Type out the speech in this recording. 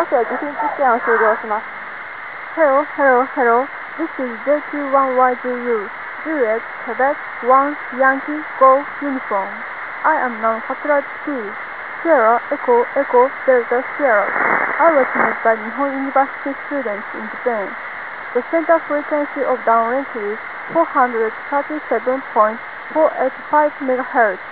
ンスは受信スキャンを終了します。 Hello, hello, hello. This is J21YGU. Juliet, Quebec, 1 Yankee, Go, Uniform. I am now satellite speed. Sierra, Echo, Echo, Delta, Sierra. I was made by Nihon University students in Japan. The center frequency of downlink is 437.485 MHz.